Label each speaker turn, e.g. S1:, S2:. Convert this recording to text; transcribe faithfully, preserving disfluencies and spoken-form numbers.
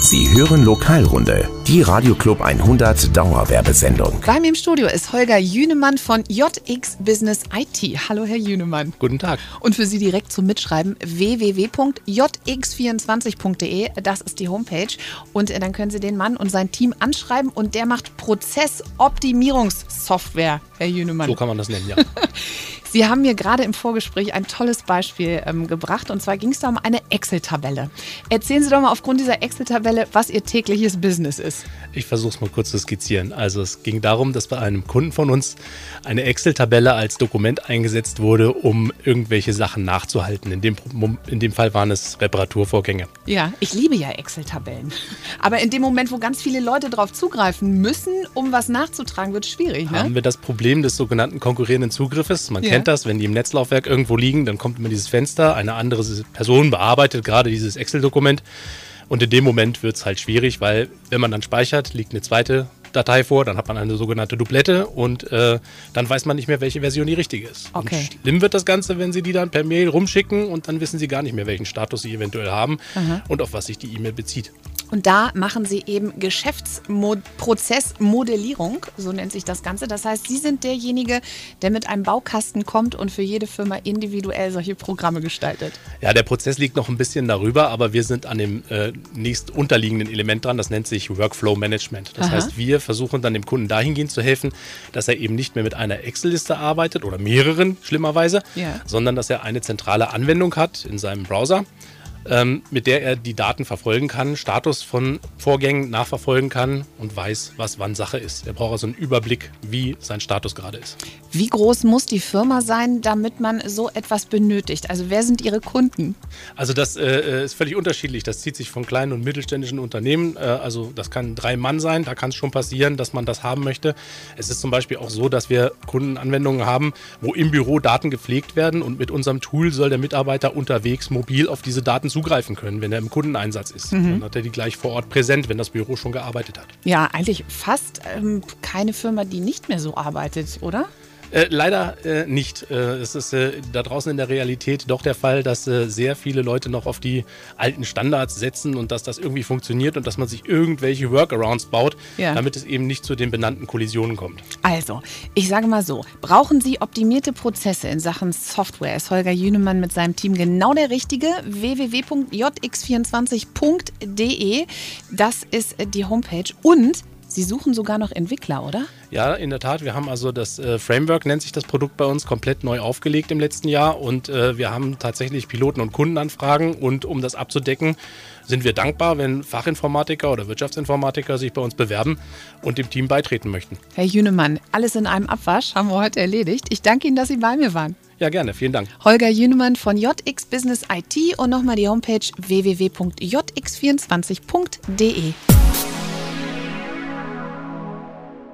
S1: Sie hören Lokalrunde, die Radioclub hundert Dauerwerbesendung.
S2: Bei mir im Studio ist Holger Jünemann von J X Business I T. Hallo Herr Jünemann.
S3: Guten Tag.
S2: Und für Sie direkt zum Mitschreiben w w w punkt j x vierundzwanzig punkt d e, das ist die Homepage. Und dann können Sie den Mann und sein Team anschreiben und der macht Prozessoptimierungssoftware, Herr Jünemann.
S3: So kann man das nennen, ja.
S2: Sie haben mir gerade im Vorgespräch ein tolles Beispiel ähm, gebracht und zwar ging es da um eine Excel-Tabelle. Erzählen Sie doch mal aufgrund dieser Excel-Tabelle, was Ihr tägliches Business ist.
S3: Ich versuche es mal kurz zu skizzieren. Also es ging darum, dass bei einem Kunden von uns eine Excel-Tabelle als Dokument eingesetzt wurde, um irgendwelche Sachen nachzuhalten. In dem, in dem Fall waren es Reparaturvorgänge.
S2: Ja, ich liebe ja Excel-Tabellen. Aber in dem Moment, wo ganz viele Leute darauf zugreifen müssen, um was nachzutragen, wird es schwierig. Ne?
S3: Haben wir das Problem des sogenannten konkurrierenden Zugriffes. Man ja. kennt das, wenn die im Netzlaufwerk irgendwo liegen, dann kommt immer dieses Fenster, eine andere Person bearbeitet gerade dieses Excel-Dokument und in dem Moment wird es halt schwierig, weil wenn man dann speichert, liegt eine zweite Datei vor, dann hat man eine sogenannte Dublette und äh, dann weiß man nicht mehr, welche Version die richtige ist.
S2: Okay.
S3: Und schlimm wird das Ganze, wenn Sie die dann per Mail rumschicken und dann wissen Sie gar nicht mehr, welchen Status Sie eventuell haben Aha. und auf was sich die E-Mail bezieht.
S2: Und da machen Sie eben Geschäftsprozessmodellierung, so nennt sich das Ganze. Das heißt, Sie sind derjenige, der mit einem Baukasten kommt und für jede Firma individuell solche Programme gestaltet.
S3: Ja, der Prozess liegt noch ein bisschen darüber, aber wir sind an dem äh, nächst unterliegenden Element dran. Das nennt sich Workflow Management. Das Aha. heißt, wir versuchen dann dem Kunden dahingehend zu helfen, dass er eben nicht mehr mit einer Excel-Liste arbeitet oder mehreren, schlimmerweise, ja. sondern dass er eine zentrale Anwendung hat in seinem Browser, ähm, mit der er die Daten verfolgen kann, Status von Vorgängen nachverfolgen kann und weiß, was wann Sache ist. Er braucht also einen Überblick, wie sein Status gerade ist.
S2: Wie groß muss die Firma sein, damit man so etwas benötigt? Also wer sind Ihre Kunden?
S3: Also das äh, ist völlig unterschiedlich. Das zieht sich von kleinen und mittelständischen Unternehmen. Äh, also das kann drei Mann sein. Da kann es schon passieren, dass man das haben möchte. Es ist zum Beispiel auch so, dass wir Kundenanwendungen haben, wo im Büro Daten gepflegt werden und mit unserem Tool soll der Mitarbeiter unterwegs mobil auf diese Daten zugreifen können, wenn er im Kundeneinsatz ist. Mhm. Dann hat er die gleich vor Ort präsent, wenn das Büro schon gearbeitet hat.
S2: Ja, eigentlich fast ähm, keine Firma, die nicht mehr so arbeitet, oder?
S3: Äh, leider äh, nicht. Äh, es ist äh, da draußen in der Realität doch der Fall, dass äh, sehr viele Leute noch auf die alten Standards setzen und dass das irgendwie funktioniert und dass man sich irgendwelche Workarounds baut, ja. damit es eben nicht zu den benannten Kollisionen kommt.
S2: Also, ich sage mal so, brauchen Sie optimierte Prozesse in Sachen Software? Ist Holger Jünemann mit seinem Team genau der Richtige? w w w punkt j x vierundzwanzig punkt d e, das ist die Homepage und Sie suchen sogar noch Entwickler, oder?
S3: Ja, in der Tat. Wir haben also das äh, Framework, nennt sich das Produkt bei uns, komplett neu aufgelegt im letzten Jahr und äh, wir haben tatsächlich Piloten- und Kundenanfragen und um das abzudecken, sind wir dankbar, wenn Fachinformatiker oder Wirtschaftsinformatiker sich bei uns bewerben und dem Team beitreten möchten.
S2: Herr Jünemann, alles in einem Abwasch haben wir heute erledigt. Ich danke Ihnen, dass Sie bei mir waren.
S3: Ja, gerne. Vielen Dank.
S2: Holger Jünemann von J X Business I T und nochmal die Homepage w w w punkt j x vierundzwanzig punkt d e.